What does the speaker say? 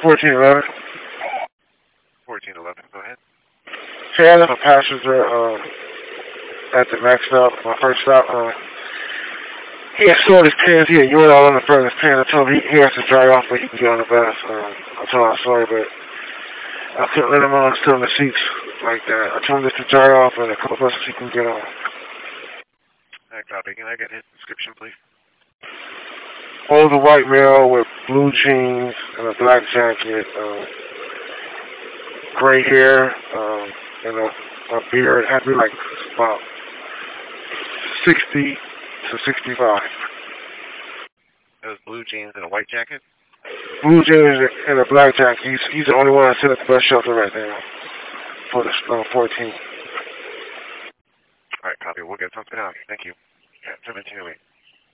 1411. 1411, go ahead. Hey, I left a passenger at the next stop, my first stop. He had stored his pants. He had urine all on the front of his pants. I told him he has to dry off, but he can get on the bus. I told him I'm sorry, but I couldn't let him on still in the seats like that. I told him just to dry off, and a couple buses he can get on. I copy. Can I get his description, please? Older white male with blue jeans and a black jacket, gray hair, and a beard. Had to be like about 60 to 65. Those blue jeans and a white jacket? Blue jeans and a black jacket. He's the only one that's at the bus shelter right now for the 14. All right, copy. We'll get something out. Thank you. 1708.